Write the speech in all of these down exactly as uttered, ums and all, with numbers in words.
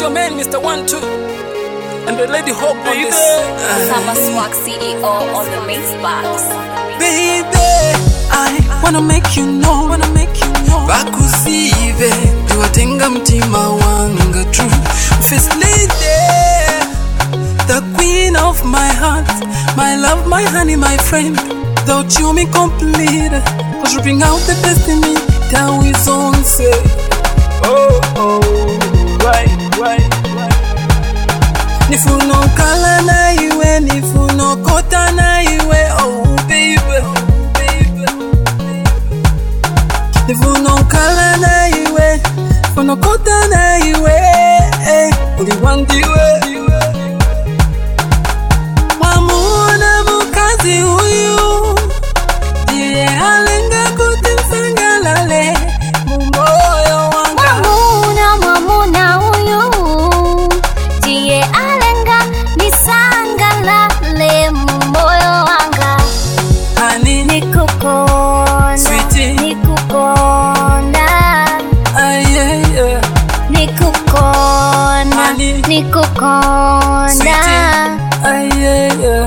your man, Mister One Two, and the lady Hope on this. Summer Swag C E O on the mix box. Baby, I wanna make you know, wanna make you know. Bakusive, tuwatenga mtima wanga true. First lady, the queen of my heart, my love, my honey, my friend. Without you, me complete. Cause you bring out the best in me. That we on say. Oh, oh, right, right, right. Nifuno kala na iwe, nifuno kota na iwe. Oh, baby, oh, baby. Nifuno kala na iwe, nifuno kota na iwe. Uliwandiwe. Wamuna mukazi huyu, diye alenga kutimsangalale. Mumoyo wanga. Wamuna wamuna huyu, diye alenga nisangalale. Mumoyo wanga. Honey, nikukona, sweetie, nikukona, ay, yeah, yeah. nikukona, Honey, nikukona. sweetie, ay, yeah, yeah.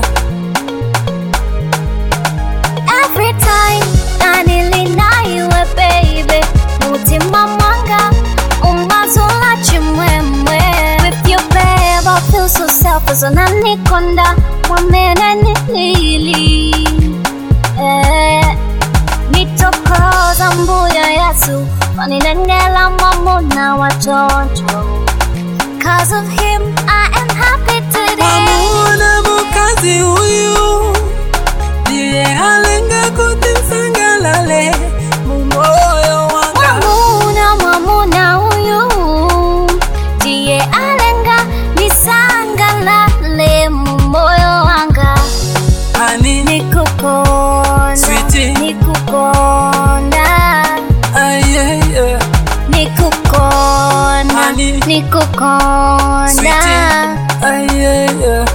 Every time nanili na iwe baby, mutima mwanga umazula chimwemwe. With you babe I feel so selfish, unanikonda mwamene nilili. Eh, nitokoza mbuya yasu waninenela mamuna watoto. Cause of him I am happy today. Wamuna mukazi huyu, diye alenga kutimsangalale. Mumoyo wanga. Wamuna wamuna huyu, diye alenga nisangalale. Mumoyo wanga. Honey, Nikukona, sweetie, nikukona, ay, yeah, yeah. nikukona, Honey, nikukona. sweetie, ay, yeah, yeah.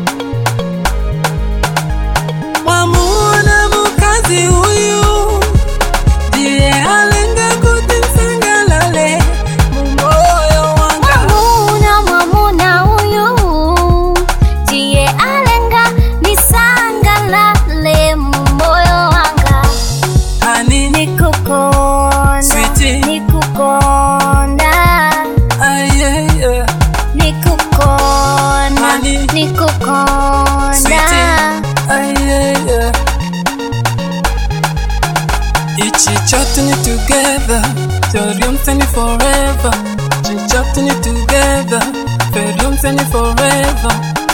Wamuna mukazi huyu, diye alenga kutimsangalale. Mumoyo wanga. Wamuna wamuna huyu, diye alenga nisangalale. Mumoyo wanga. Honey, Nikukona, sweetie, nikukona, ay, yeah, yeah. nikukona, Honey, nikukona. sweetie, ay, yeah, yeah. Ichi chatting it together, Torium sending forever. Ichi chatting it together, Torium sending forever.